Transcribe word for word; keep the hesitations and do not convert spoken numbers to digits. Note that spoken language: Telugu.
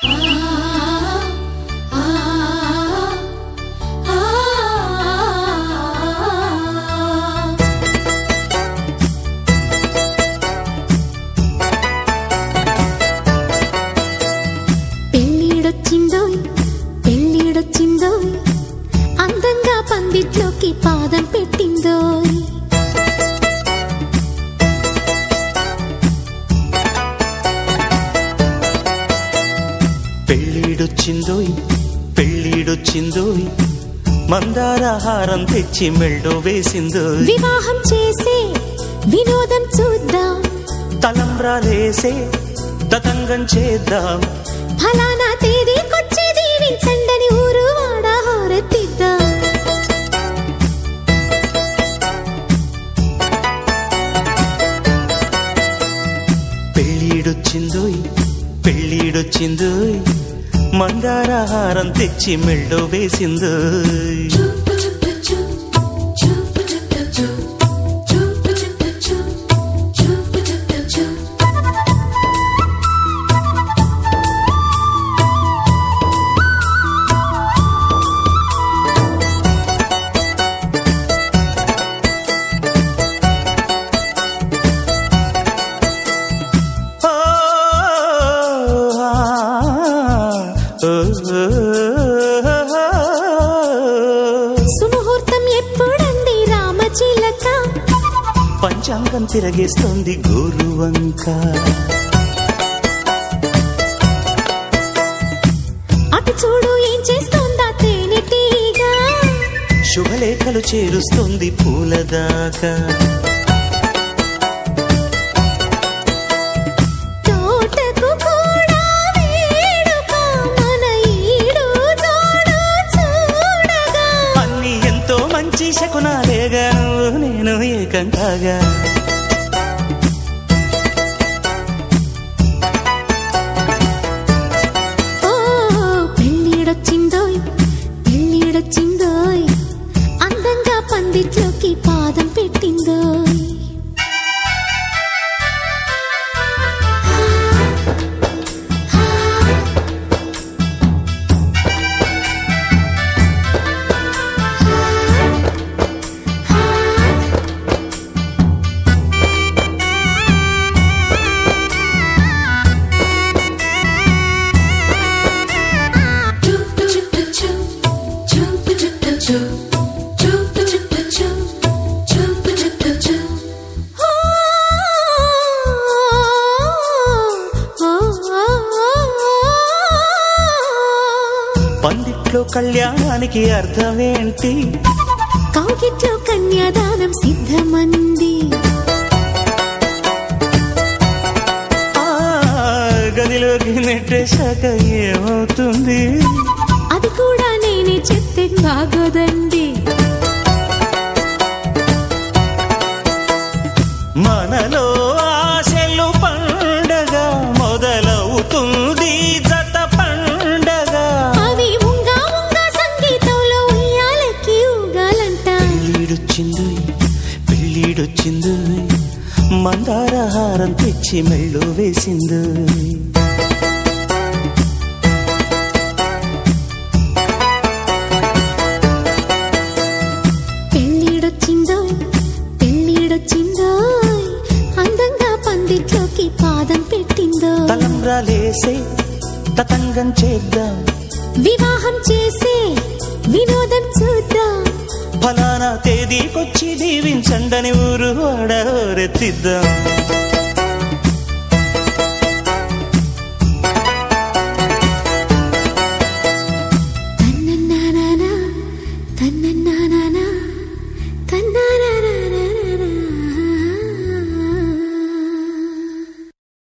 పెళ్ళిడొచ్చిందోయ్ పెళ్ళిడొచ్చిందోయ్ అందంగా పందిట్లోకి పాదం పెట్టిందోయ్ పెళ్ళిడొచ్చిందోయ్ పెళ్ళిడొచ్చిందోయ్ మందారహారం తెచ్చి మెళ్ళో వేసిందోయ్ వివాహం చేసే వినోదం చూద్దాం తలంబ్రాలేసే తతంగం చేద్దాం ఫలానా తేదీకొచ్చి దీవించండని ఊరు వాడ హోరెత్తిద్దాం పెళ్ళిడొచ్చిందోయ్ పెళ్ళిడొచ్చిందోయ్ మందారహారం తెచ్చి మెళ్ళో వేసిందోయ్ సుముహూర్తం ఎప్పుడండి రామచిలక పంచాంగం తిరగేస్తోంది గోరువంక అటు చూడు ఏం చేస్తోందా తేనెటీగా శుభలేఖలు చేరుస్తోంది పూలదాకా తోటకు కూడా వేడుక మన ఈడు జోడు చూడగా అన్ని ఎంతో మంచి శకునాలేగా నువ్వు నేను ఏకంగాగా ఓ పెళ్ళిడొచ్చిందోయ్ పెళ్ళిడొచ్చిందోయ్ అందంగా పందిట్లోకి పాదం పెట్టిందోయ్ పందిట్లో కళ్యాణానికి అర్థమేంటి కౌగిట్లో కన్యాదానం సిద్ధమంది ఆ గదిలోకి నెట్టేశాక ఏమవుతుంది అది కూడా నేనే చెప్తే బాగోదండి మనలో ఆశలు పండగ మొదలవుతుంది జత పండగ అవి ఉంగా ఉంగా సంగీతంలో ఉయ్యాలకి ఊగాలంట పెళ్ళిడొచ్చిందోయ్ పెళ్ళిడొచ్చిందోయ్ మందారహారం తెచ్చి మెళ్ళో వేసిందోయ్ పెళ్ళిడొచ్చిందోయ్ పెళ్ళిడొచ్చిందోయ్ అందంగా పందిట్లోకి పాదం పెట్టిందోయ్ తలంబ్రాలేసే తతంగం చేద్దాం వివాహం చేసే వినోదం చూద్దాం ఫలానా తేదీకొచ్చి దీవించండని ఊరు వాడరెత్తిద్దాం తన్నన్నానా తన్నన్నా